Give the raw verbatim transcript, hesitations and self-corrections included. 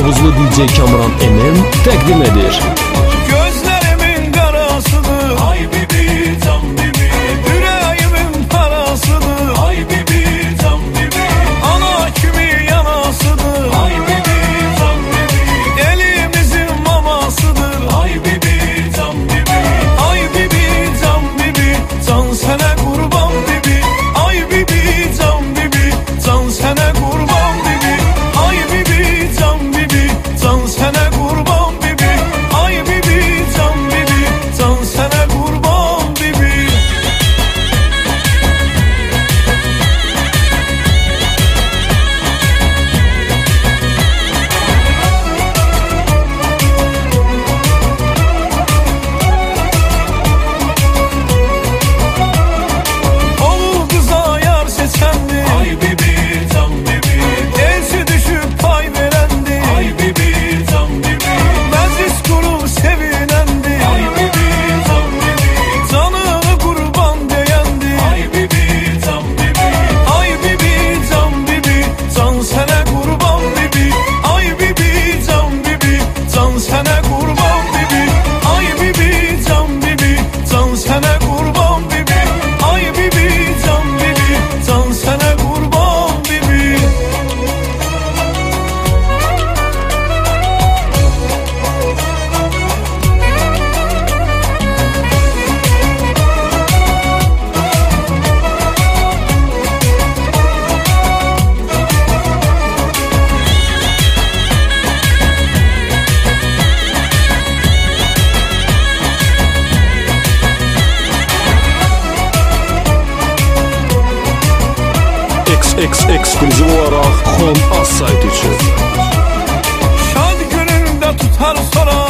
Tovuzlu D J Kamran Emin təqdim edir. Gözlerimin karasıdır, ay bibi tam bibi. Yüreğimin parasıdır, ay bibi tam bibi. Ana kimi yanasıdır, ay bibi tam bibi. Elimizin mamasıdır, ay bibi tam bibi. Ay bibi tam bibi, can sene kurban bibi. Ay bibi tam bibi, can sene kurban bibi. Ay bibi tam bibi, can sene kurban bibi. Ay bibi tam bibi, can sene kurban bibi. Oğul kıza yar seçendi, ay bibi tam bibi. Elçi düşüp pay verendi, ay bibi tam bibi. Meclis kurup sevinendi, ay bibi tam bibi. Canını kurban diyendi, ay bibi tam bibi. Ay bibi tam bibi, can sene kurban bibi. Ay bibi tam bibi, can sene kurban bibi. Ay bibi tam bibi, can sene kurban bibi. Ay bibi tam bibi, can sene kurban bibi. X X ekskluziv olaraq Xon Az saytı üçün. Şad gününde tutar sorar.